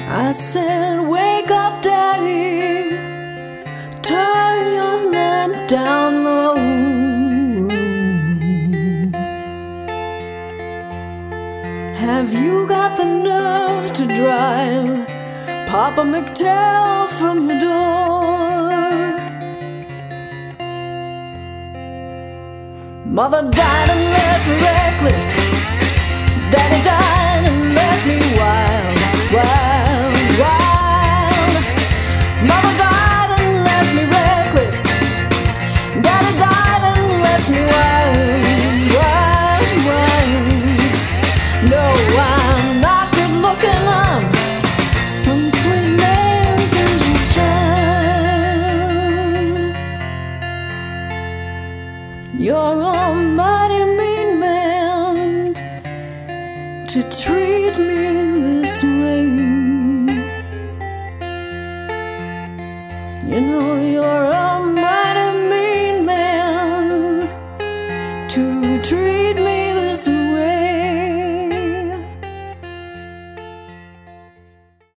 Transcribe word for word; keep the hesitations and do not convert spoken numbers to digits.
I said, wake up, Daddy, turn your lamp down low. Have you got the nerve to drive Papa McTell from your door? Mother died and left me reckless. Daddy died and left me wild, wild, wild. Mother died and left me reckless. Daddy died and left me wild, wild, wild. No, I'm not good looking, I'm some sweet man's angel child. You're a mighty mean man to treat me this way. You know